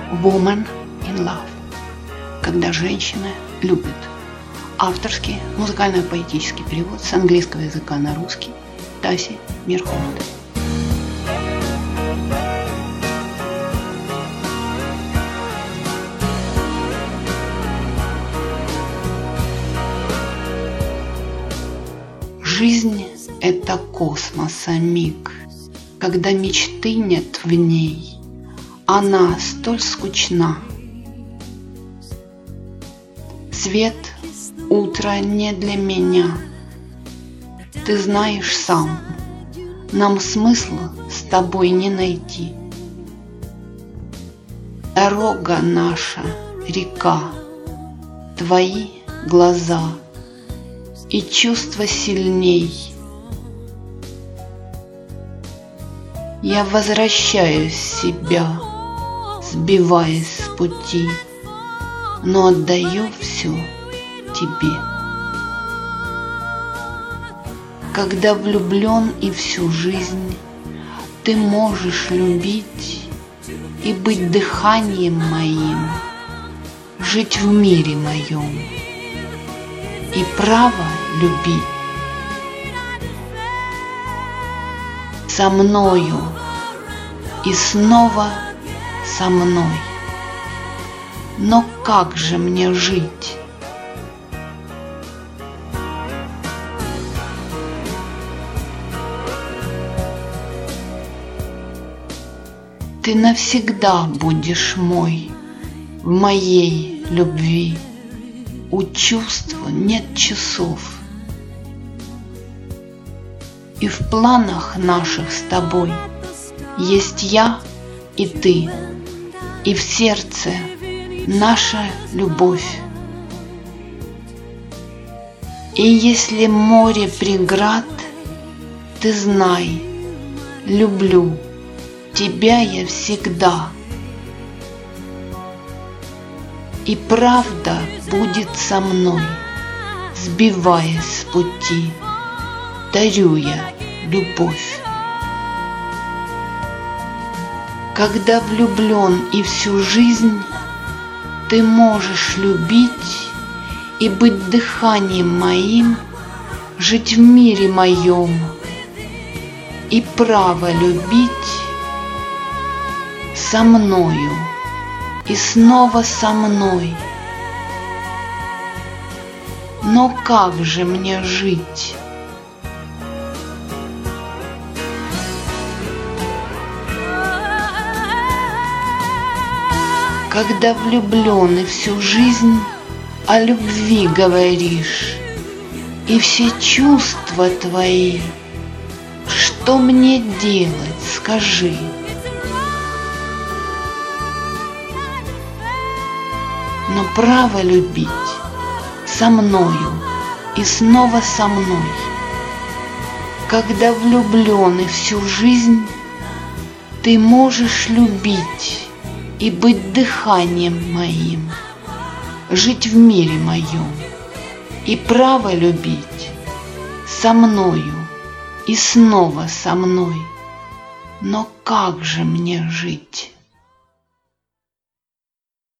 Woman in Love. Когда женщины любят. Авторский музыкально-поэтический перевод с английского языка на русский Таси Мирхольд. Жизнь – это космоса миг, когда мечты нет в ней, она столь скучна. Свет, утро не для меня, ты знаешь сам, нам смысла с тобой не найти. Дорога наша, река, твои глаза и чувства сильней. Я возвращаюсь в себя, сбиваясь с пути, но отдаю все тебе. Когда влюблен и всю жизнь, ты можешь любить и быть дыханием моим, жить в мире моем и право любить. Со мною и снова со мной. Но как же мне жить? Ты навсегда будешь мой, в моей любви. У чувства нет часов. И в планах наших с тобой есть я и ты, и в сердце наша любовь. И если море преград, ты знай, люблю тебя я всегда. И правда будет со мной, сбиваясь с пути, дарю я любовь. Когда влюблен и всю жизнь, ты можешь любить и быть дыханием моим, жить в мире моем и право любить со мною и снова со мной. Но как же мне жить? Когда влюблен и всю жизнь о любви говоришь, и все чувства твои, что мне делать, скажи? Но право любить со мною и снова со мной. Когда влюблен и всю жизнь, ты можешь любить и быть дыханием моим, жить в мире моем и право любить со мною и снова со мной. Но как же мне жить?